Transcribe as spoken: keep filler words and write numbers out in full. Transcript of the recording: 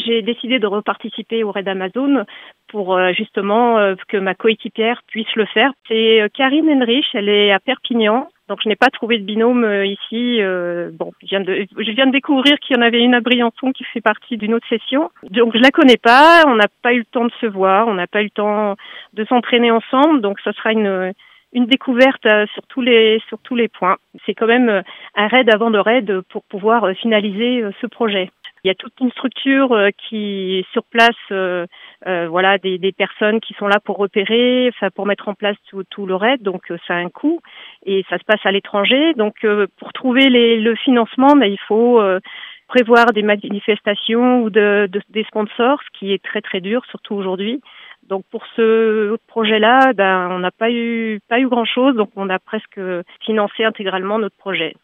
j'ai décidé de reparticiper au raid Amazon pour euh, justement euh, que ma coéquipière puisse le faire. C'est euh, Karine Henrich, elle est à Perpignan. Donc je n'ai pas trouvé de binôme euh, ici. Euh, bon, je viens, de, je viens de découvrir qu'il y en avait une à Briançon qui fait partie d'une autre session. Donc je la connais pas, on n'a pas eu le temps de se voir, on n'a pas eu le temps de s'entraîner ensemble. Donc ça sera une une découverte euh, sur tous les sur tous les points. C'est quand même euh, un raid avant le raid pour pouvoir euh, finaliser euh, ce projet. Il y a toute une structure euh, qui est sur place, euh, euh, voilà, des, des personnes qui sont là pour repérer, enfin pour mettre en place tout, tout le raid. Donc euh, ça a un coût et ça se passe à l'étranger. Donc euh, pour trouver les, le financement, ben, il faut euh, prévoir des manifestations ou de, de, des sponsors, ce qui est très très dur, surtout aujourd'hui. Donc pour ce projet-là, ben on n'a pas eu pas eu grand-chose, donc on a presque financé intégralement notre projet.